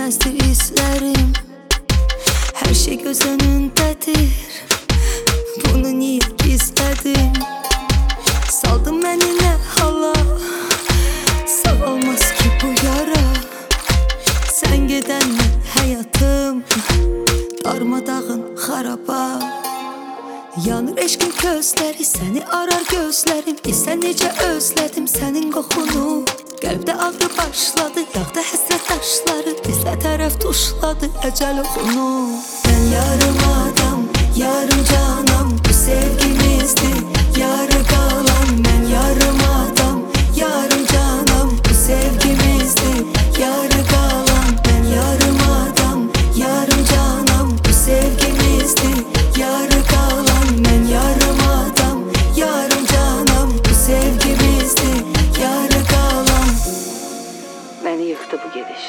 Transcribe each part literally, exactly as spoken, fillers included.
bilmezdi izlerim. Her şey göz önündedir, bunu niye gizledim? Saldın beni ne hala, sağ olmaz ki bu yara. Sen gidenle hayatım darmadağın xaraba. Yanır eşkin közləri, səni arar gözlərim. İsən necə özlədim sənin qoxunu. Qəlbdə ağrı başladı, yağda həsrət daşları. Bizə tərəf tuşladı əcəl oxunu. Mən yarım adam, yarım canam, bu sevgimizdir yarı qalan. Mən yarım adam, yarım canam, bu sevgimizdir yarı qalan. Mən yarım adam, yarım canam, bu sevgimizdir yarı qalan. Mən yarım adam, yarım canam, bu sevgimizdir yarı qalan. Məni yıxdı bu gediş,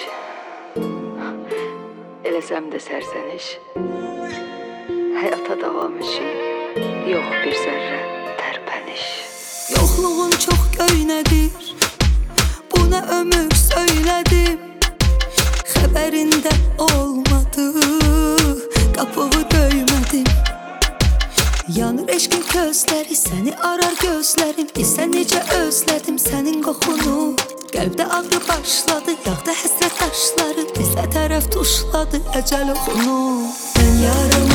eləsəm də sərsəniş. Həyata davam üçün yox bir zərrə tərpəniş. Yoxluğun çox göynədir, buna ömür söylədim. Xəbərində olmadı, qapığı döymədim. Yanır eşkin közləri, səni arar gözlərim. İsən necə özlədim sənin qoxunu. Qəlbdə ağrı başladı, yağda həsrət daşları. Bizə tərəf tuşladı əcəl oxunu. Mən yarım